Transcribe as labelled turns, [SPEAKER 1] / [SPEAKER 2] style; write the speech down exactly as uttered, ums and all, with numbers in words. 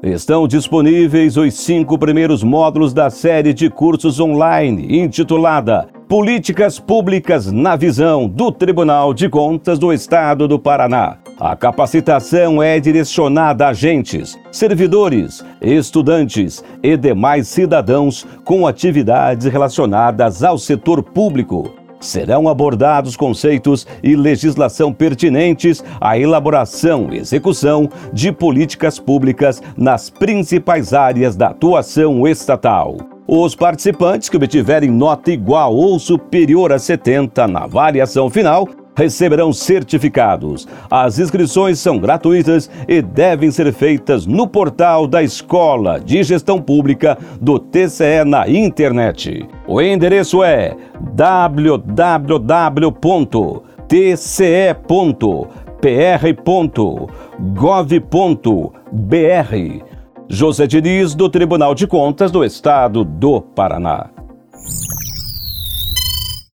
[SPEAKER 1] Estão disponíveis os cinco primeiros módulos da série de cursos online intitulada Políticas Públicas na Visão do Tribunal de Contas do Estado do Paraná. A capacitação é direcionada a agentes, servidores, estudantes e demais cidadãos com atividades relacionadas ao setor público. Serão abordados conceitos e legislação pertinentes à elaboração e execução de políticas públicas nas principais áreas da atuação estatal. Os participantes que obtiverem nota igual ou superior a setenta na avaliação final receberão certificados. As inscrições são gratuitas e devem ser feitas no portal da Escola de Gestão Pública do T C E na internet. O endereço é w w w ponto t c e ponto p r ponto gov ponto b r. José Diniz, do Tribunal de Contas do Estado do Paraná.